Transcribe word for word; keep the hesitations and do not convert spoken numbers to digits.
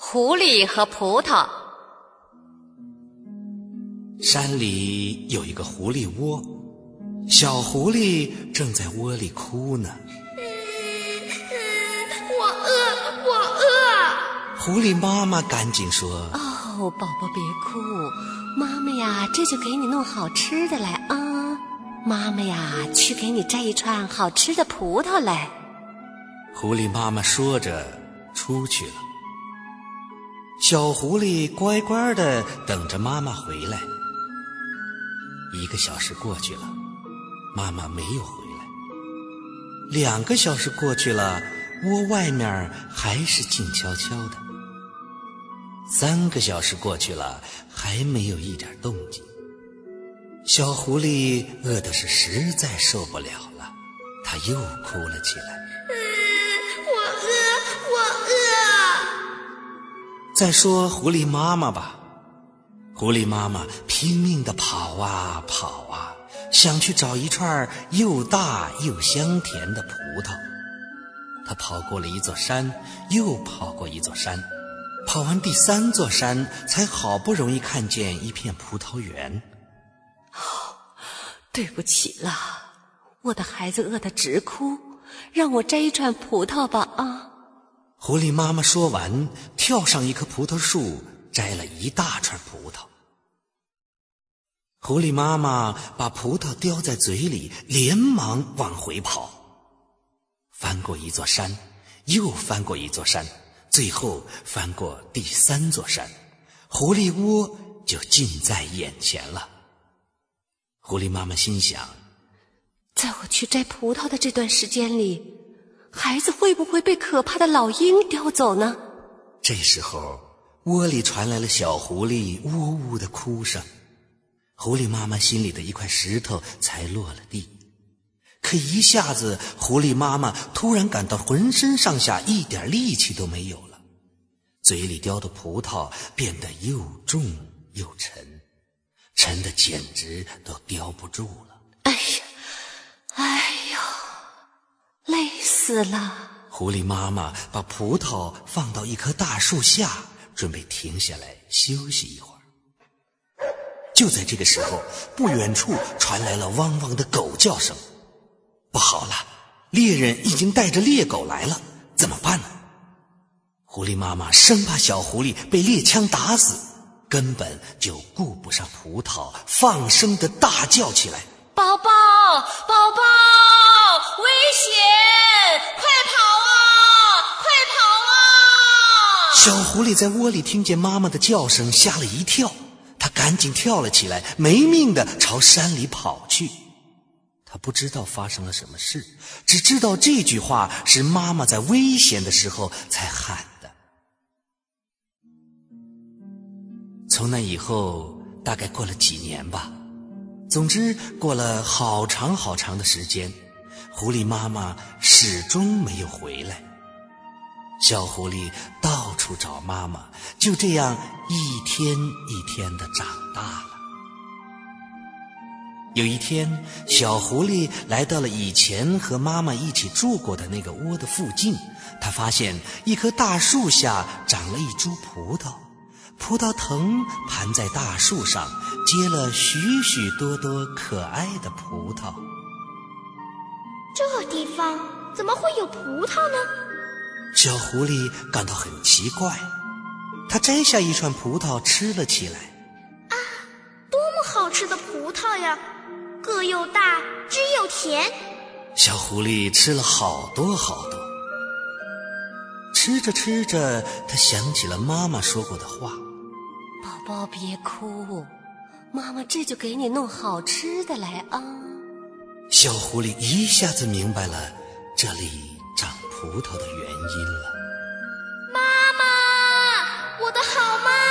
狐狸和葡萄。 山里有一个狐狸窝，小狐狸正在窝里哭呢。 我饿，我饿。 狐狸妈妈赶紧说： 哦，宝宝别哭，妈妈呀，这就给你弄好吃的来啊！妈妈呀，去给你摘一串好吃的葡萄来。 狐狸妈妈说着出去了。小狐狸乖乖地等着妈妈回来。一个小时过去了，妈妈没有回来。两个小时过去了，窝外面还是静悄悄的。三个小时过去了，还没有一点动静。小狐狸饿的是实在受不了了，它又哭了起来。 我饿，我饿。 再说狐狸妈妈吧。狐狸妈妈拼命地跑啊跑啊，想去找一串又大又香甜的葡萄。她跑过了一座山，又跑过一座山，跑完第三座山，才好不容易看见一片葡萄园。 哦，对不起了，我的孩子饿得直哭，让我摘一串葡萄吧啊！ 狐狸妈妈说完，跳上一棵葡萄树，摘了一大串葡萄。狐狸妈妈把葡萄叼在嘴里，连忙往回跑。翻过一座山，又翻过一座山，最后翻过第三座山，狐狸窝就近在眼前了。狐狸妈妈心想， 在我去摘葡萄的这段时间里，孩子会不会被可怕的老鹰叼走呢？ 这时候，窝里传来了小狐狸呜呜的哭声。狐狸妈妈心里的一块石头才落了地。可一下子，狐狸妈妈突然感到浑身上下一点力气都没有了，嘴里叼的葡萄变得又重又沉，沉得简直都叼不住了。 哎呀，哎呦，累死了。 狐狸妈妈把葡萄放到一棵大树下，准备停下来休息一会儿。就在这个时候，不远处传来了汪汪的狗叫声。不好了，猎人已经带着猎狗来了，怎么办呢？狐狸妈妈生怕小狐狸被猎枪打死，根本就顾不上葡萄，放声地大叫起来： 宝宝，宝宝，危险！快跑啊，快跑啊！ 小狐狸在窝里听见妈妈的叫声，吓了一跳，它赶紧跳了起来，没命地朝山里跑去。他不知道发生了什么事，只知道这句话是妈妈在危险的时候才喊的。从那以后，大概过了几年吧，总之过了好长好长的时间，狐狸妈妈始终没有回来。小狐狸到处找妈妈，就这样一天一天地长大了。有一天，小狐狸来到了以前和妈妈一起住过的那个窝的附近，他发现一棵大树下长了一株葡萄，葡萄藤盘在大树上，结了许许多多可爱的葡萄。 这地方怎么会有葡萄呢？ 小狐狸感到很奇怪，他摘下一串葡萄吃了起来。 啊，多么好吃的葡萄呀！个又大，汁又甜。 小狐狸吃了好多好多。吃着吃着，他想起了妈妈说过的话： 宝宝别哭，妈妈这就给你弄好吃的来啊！ 小狐狸一下子明白了这里长葡萄的原因了。 妈妈，我的好妈